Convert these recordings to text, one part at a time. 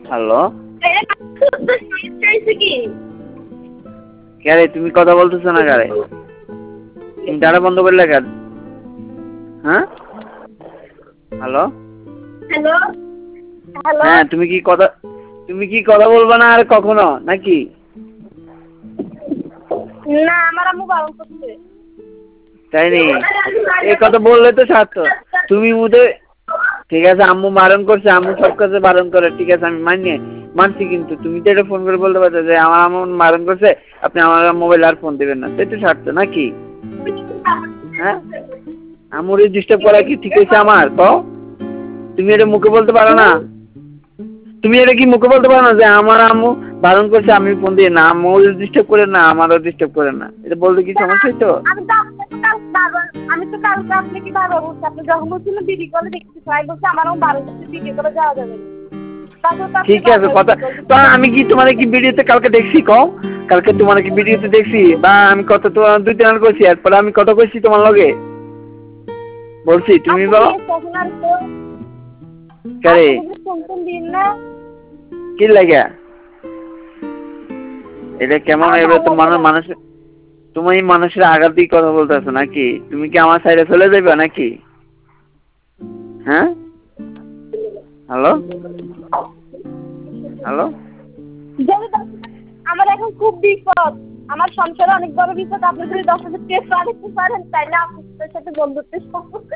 hello কে রে তুমি কথা বলতেছো না কারে তুমি ডাটা বন্ধ করলে কেন হ্যাঁ হ্যালো হ্যালো হ্যালো হ্যাঁ তুমি কি কথা বলবা না আর কখনো নাকি না আমার আম্মু বারণ করছে তাই নি এই কথা বললে তো সার্থ তুমি মুদে ঠিক আছে আম্মু বারণ করছে আম্মু সব কাজে বারণ করে ঠিক আছে আমি মানছি কিন্তু তুমি তো এটা ফোন করে বলতে পারছো যে আমার আম্মু বারণ করছে আপনি আমার মোবাইল আর ফোন দিবেন না সেটা সার্থ নাকি হ্যাঁ আম্মুর ডিস্টার্ব করা কি ঠিক হয়েছে আমার কও তুমি এটা মুখে বলতে পারো না তুমি এটা কি মুখে বলতে পারো না যে আমার আম্মু বারণ করছে আমি ফোন দিই না আম্মু ডিস্টার্ব করে না আমারও ডিস্টার্ব করে না এটা বলতে কি সমস্যা হইতো আমি তো কালকে আপনি কি বারবার বলছি আপনি যখন বলছিলেন দিদি করে দেখতে চাই বলছে আমারও বারো বছর দিদি করে যাওয়া যাবে ঠিক আছে কথা তো আমি কি তোমার কি ভিডিওতে কালকে দেখছি কও কালকে তোমার কি ভিডিওতে দেখছি বা আমি কত তোমার 2-3 বার কইছি এরপর আমি কত কইছি তোমার লগে বলছি তুমি বলো কারে কি লাগা এটা কেমন এবার তো মানুষ তুমি মানুষের আঘাত দিয়ে কথা বলতেছো নাকি তুমি কি আমার সাইডে চলে যাবে নাকি হ্যাঁ হ্যালো হ্যালো আমার এখন খুব বিপদ আমার সংসারে অনেক বড় বিপদ আপনি যদি 10,000 টেস্ট আনতে পারেন তাইলে আপনার সাথে বন্ধুত্ব সম্পর্ক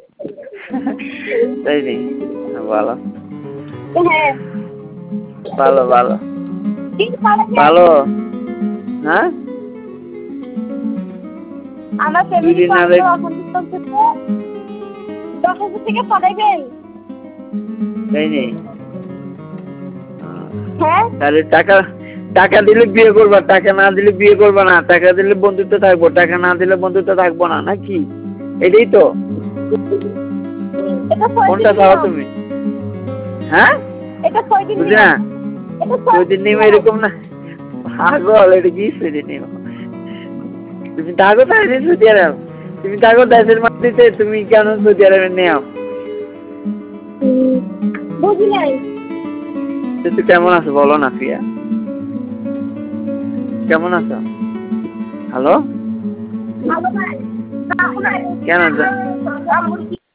তাই নি ভালো হ্যাঁ ভালো ভালো ভালো হ্যাঁ আমার ফ্যামিলি অসন্তুষ্ট 10,000 থেকে পাঠাইবেন তাই নি হ্যাঁ তাহলে টাকা দিলে বিয়ে করবা টাকা না দিলে বিয়ে করবা না টাকা দিলে বন্ধুত্ব থাকবো টাকা না দিলে বন্ধুত্ব থাকবো না নাকি এটাই তো কোনটা চাও তুমি হ্যাঁ বুঝলি না 2 দিন নিয়ম এরকম না পাগল এটা কি 2 নিয়ম তুমি থাকো তাই সৌদি আরব তুমি থাকো দেশের মাটিতে তুমি কেন সৌদি আরবের নিয়ম বুঝি নাই তুই কেমন আছো বলো না ফিয়া কেমন আছো হ্যালো ভালো ভাই কেন